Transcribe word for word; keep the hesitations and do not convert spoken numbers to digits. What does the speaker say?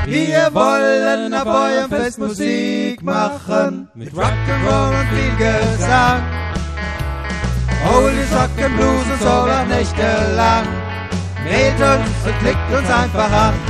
Wir wollen auf eurem Fest Musik machen, mit Rock'n'Roll und viel Gesang. Oldies, Rock'n'Blues und Soul auch nächtelang. Wählt uns und klickt uns einfach an.